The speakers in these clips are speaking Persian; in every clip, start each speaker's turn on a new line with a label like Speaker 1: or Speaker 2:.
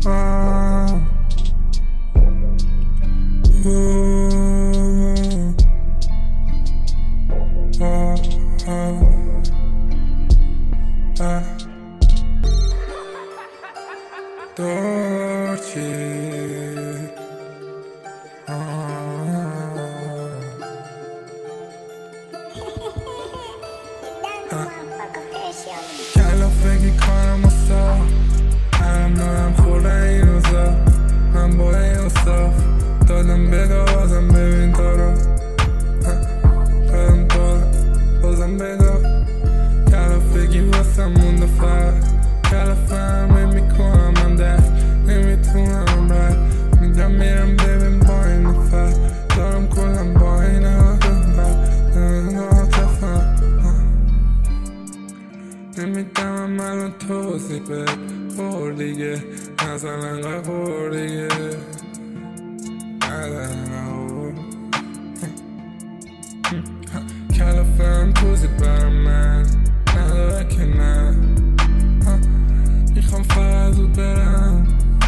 Speaker 1: آه. Dolce. کلافگی کارم اصلا هم دارم خوردن این روزا من با این اصاف دادم بگاه بازم ببین دارم دادم بازم بگاه کلافگی واسم مونده فرد کلافه همه میکنم من درد نمیتونم رد میگم میرم ببین با این نفر دارم کلم با این نمیدم الان توضیح به خوردیگه نزن انقدر خوردیگه کلافه هم توضیح برا من نداره که نه میخوام فقط زود برم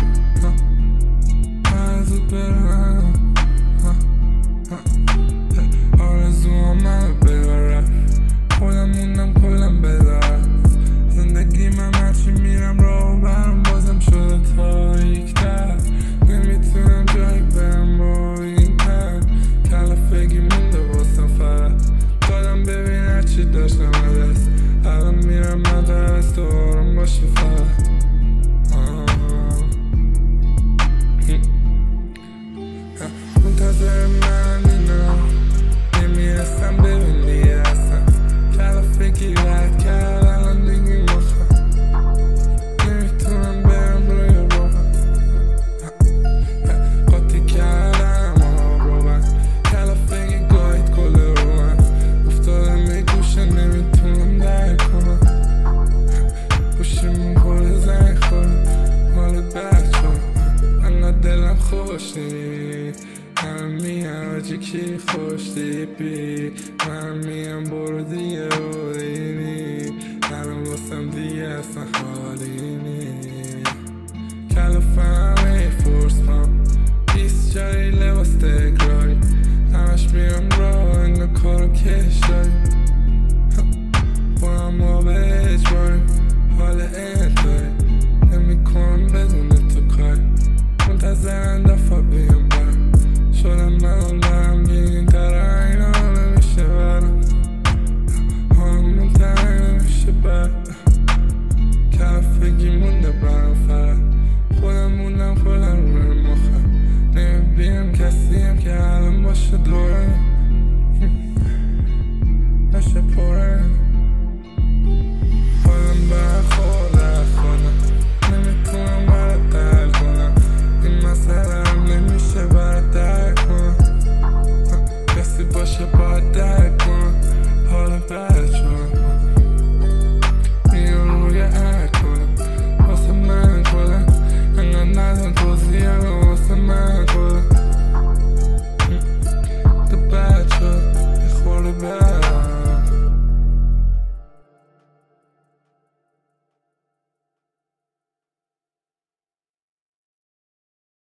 Speaker 1: فقط زود برم آرزوام منو بگاه رفت خودم موندم کلم بدار زندگی من هرچی میرم راه برم بازم شده تاریک‌تر نمیتونم جایی برم با این پر کلافگی مونده واسم فقط دادم ببین هرچی داشتم دست الان میرم مدرس تو آرام باشی فقط منتظر من اینا نمیرسم ببین دیگه اصلا کلافگی رد کرد الان دیگه مخم نمیتونم برم روی روحم قاطی کردم آب رو من کلافگی گاهید کل رو من افتادم به گوشه نمیتونم درک کنم گوشیمون پر زنگ خورد مال بچه انقدر دلم خوشی من میام آجی کی خوش دیپی من میام برو دیگه